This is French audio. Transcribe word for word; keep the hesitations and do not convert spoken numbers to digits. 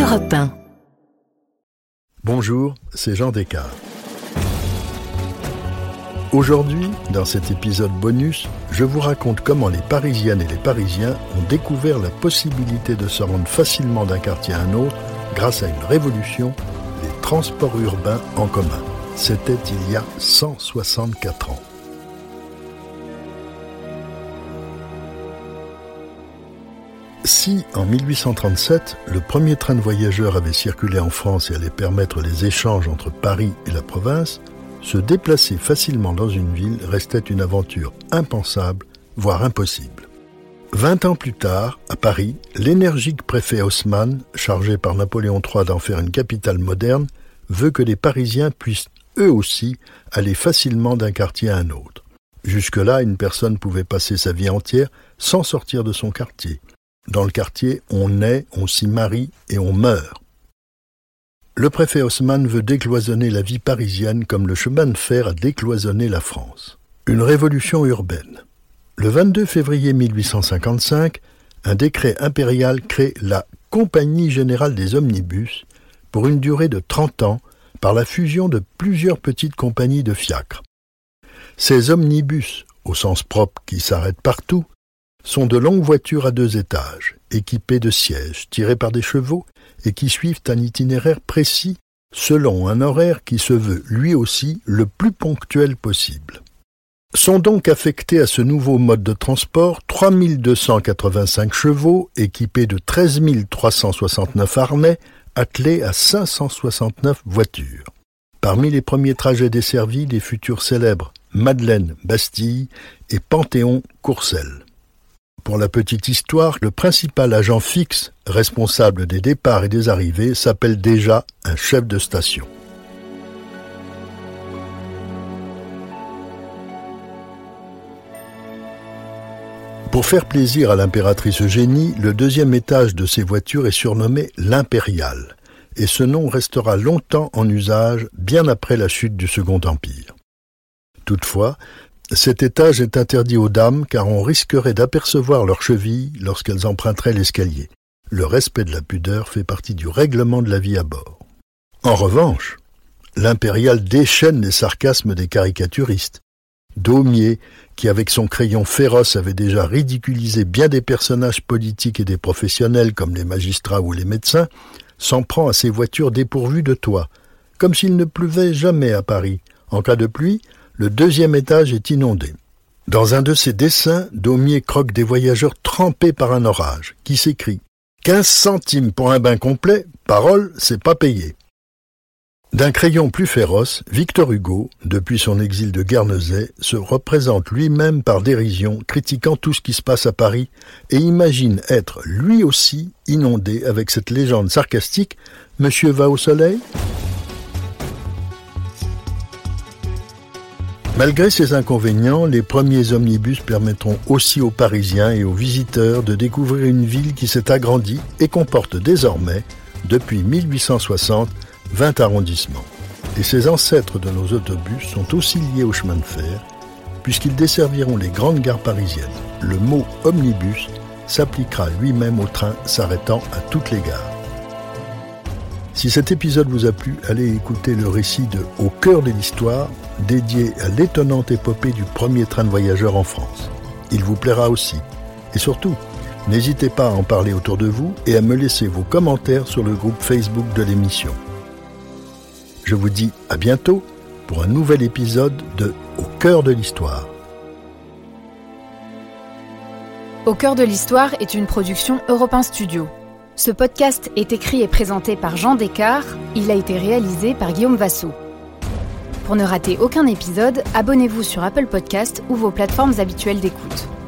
Europe un. Bonjour, c'est Jean Descartes. Aujourd'hui, dans cet épisode bonus, je vous raconte comment les Parisiennes et les Parisiens ont découvert la possibilité de se rendre facilement d'un quartier à un autre grâce à une révolution, les transports urbains en commun. C'était il y a cent soixante-quatre ans. Si, en mille huit cent trente-sept, le premier train de voyageurs avait circulé en France et allait permettre les échanges entre Paris et la province, se déplacer facilement dans une ville restait une aventure impensable, voire impossible. Vingt ans plus tard, à Paris, l'énergique préfet Haussmann, chargé par Napoléon trois d'en faire une capitale moderne, veut que les Parisiens puissent eux aussi aller facilement d'un quartier à un autre. Jusque-là, une personne pouvait passer sa vie entière sans sortir de son quartier. Dans le quartier, on naît, on s'y marie et on meurt. Le préfet Haussmann veut décloisonner la vie parisienne comme le chemin de fer a décloisonné la France. Une révolution urbaine. Le vingt-deux février mille huit cent cinquante-cinq, un décret impérial crée la Compagnie générale des omnibus pour une durée de trente ans par la fusion de plusieurs petites compagnies de fiacres. Ces omnibus, au sens propre qui s'arrêtent partout, sont de longues voitures à deux étages, équipées de sièges, tirées par des chevaux et qui suivent un itinéraire précis selon un horaire qui se veut lui aussi le plus ponctuel possible. Sont donc affectés à ce nouveau mode de transport trois mille deux cent quatre-vingt-cinq chevaux équipés de treize mille trois cent soixante-neuf harnais attelés à cinq cent soixante-neuf voitures. Parmi les premiers trajets desservis, les futurs célèbres Madeleine-Bastille et Panthéon-Courcelles. Pour la petite histoire, le principal agent fixe, responsable des départs et des arrivées, s'appelle déjà un chef de station. Pour faire plaisir à l'impératrice Eugénie, le deuxième étage de ces voitures est surnommé l'Impérial, et ce nom restera longtemps en usage bien après la chute du Second Empire. Toutefois, cet étage est interdit aux dames car on risquerait d'apercevoir leurs chevilles lorsqu'elles emprunteraient l'escalier. Le respect de la pudeur fait partie du règlement de la vie à bord. En revanche, l'Impérial déchaîne les sarcasmes des caricaturistes. Daumier, qui avec son crayon féroce avait déjà ridiculisé bien des personnages politiques et des professionnels comme les magistrats ou les médecins, s'en prend à ces voitures dépourvues de toit, comme s'il ne pleuvait jamais à Paris. En cas de pluie, le deuxième étage est inondé. Dans un de ses dessins, Daumier croque des voyageurs trempés par un orage, qui s'écrie « quinze centimes pour un bain complet, parole, c'est pas payé ». D'un crayon plus féroce, Victor Hugo, depuis son exil de Guernesey, se représente lui-même par dérision, critiquant tout ce qui se passe à Paris, et imagine être lui aussi inondé avec cette légende sarcastique « Monsieur va au soleil ?» Malgré ces inconvénients, les premiers omnibus permettront aussi aux Parisiens et aux visiteurs de découvrir une ville qui s'est agrandie et comporte désormais, depuis mille huit cent soixante, vingt arrondissements. Et ces ancêtres de nos autobus sont aussi liés au chemin de fer, puisqu'ils desserviront les grandes gares parisiennes. Le mot « omnibus » s'appliquera lui-même aux trains s'arrêtant à toutes les gares. Si cet épisode vous a plu, allez écouter le récit de « Au cœur de l'histoire » dédié à l'étonnante épopée du premier train de voyageurs en France. Il vous plaira aussi. Et surtout, n'hésitez pas à en parler autour de vous et à me laisser vos commentaires sur le groupe Facebook de l'émission. Je vous dis à bientôt pour un nouvel épisode de « Au cœur de l'histoire ». Au cœur de l'histoire est une production Europe un Studio. Ce podcast est écrit et présenté par Jean Descartes. Il a été réalisé par Guillaume Vassaux. Pour ne rater aucun épisode, abonnez-vous sur Apple Podcasts ou vos plateformes habituelles d'écoute.